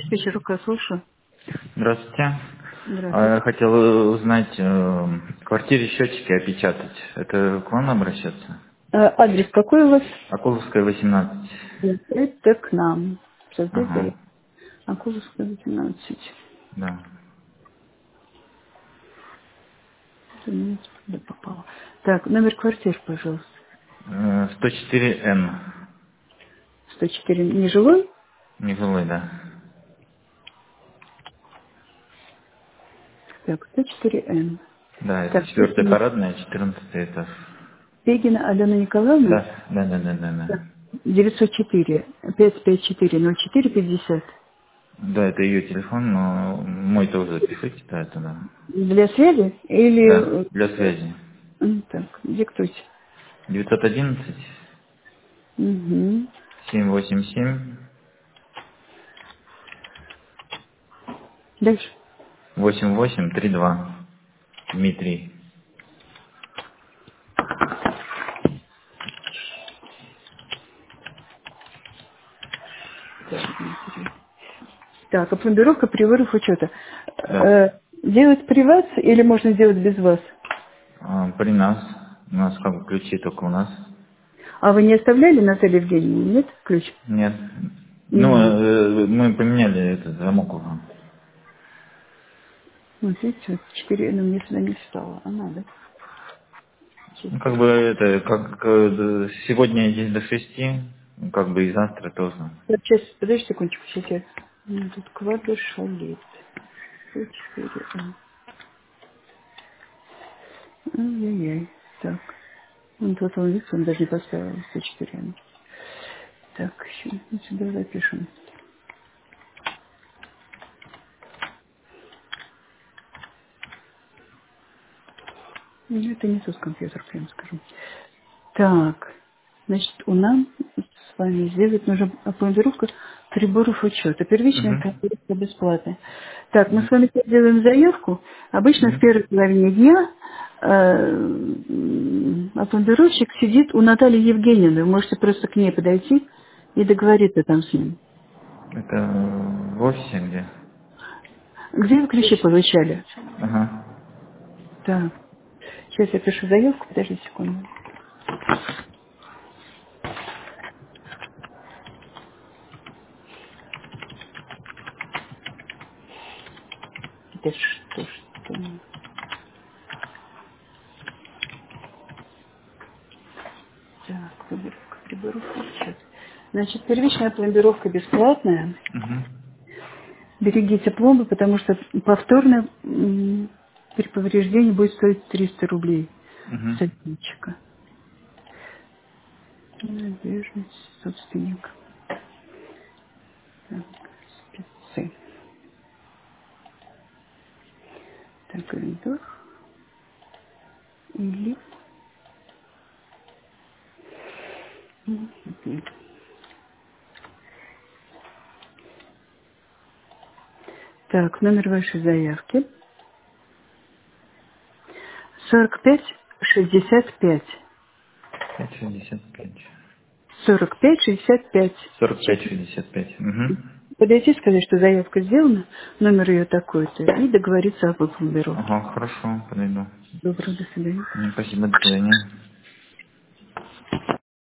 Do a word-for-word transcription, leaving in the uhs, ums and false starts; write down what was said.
Вечер, рука, слушаю. Здравствуйте. А, Я Здравствуйте. хотел э, узнать, э, в квартире счетчики опечатать. Это к вам обращаться? Э, Адрес какой у вас? Акуловская, восемнадцать. Это к нам. Создать Ага, заявку. Акуловская, восемнадцать. да. Извините, куда попало. Так, номер квартиры, пожалуйста. Э, сто четыре эн. сто четыре. Нежилой? Нежилой, да. Так, сто четыре эн. Да, это Так, четвертая Пегина, парадная, четырнадцатый этаж. Пегина Алена Николаевна? Да, да, да, да, да, да. Так, девятьсот четыре. пятьсот пятьдесят четыре ноль четыре пятьдесят. Да, это ее телефон, но мой тоже запишите, да, это да. Для связи? Да, Или... для связи. э, Так, диктуйте. девятьсот одиннадцать Угу. семь восемь семь Дальше. восемь восемь три два. Дмитрий. Так, а пломбировка при вырыв учета. Да. Э, делать при вас или можно делать без вас? А, При нас. У нас как бы ключи только у нас. А вы не оставляли Наталье Евгеньевне, нет, ключ? Нет. Ну, Угу. э, мы поменяли этот замок уже. Вот видите, вот четыре, ну мне сюда не встала. А надо. Ну, как Четыре. бы это, как э, сегодня здесь до шести, ну, как бы и завтра тоже. Так, сейчас, подожди секундочку, сейчас я... Ну, тут квадро шалит. сто четыре. а. Ай-яй-яй. Так. Ну, вот он, видите, он даже не поставил сто четыре. а. Так, еще мы сюда запишем. Ну, это не тот компьютер, прям скажем. Так, значит, у нас с вами сделать нужно планировка приборов учета. Первичная Угу. планировка бесплатная. Так, мы с вами делаем заявку. Обычно в Угу. первой половине дня э, м, опломбировщик сидит у Натальи Евгеньевны. Вы можете просто к ней подойти и договориться там с ним. Это в офисе где? Где вы ключи получали? Ага. Так, сейчас я пишу заявку, подожди секунду. Это что, что? Так, пломбировка приборов учет. Значит, первичная пломбировка бесплатная. Угу. Берегите пломбы, потому что повторно м, при повреждении будет стоить триста рублей Угу. садничка. Надежность собственник. Так, спецы. Так, коридор. Или... Мгм. Так, номер вашей заявки. сорок пять шестьдесят пять. пять шестьдесят пять. сорок пять шестьдесят пять. сорок пять шестьдесят пять. Угу. Подойти, сказать, что заявка сделана, номер ее такой-то, и договориться об пломбировке. Ага, хорошо, подойду. Доброго, до свидания. Спасибо, до свидания.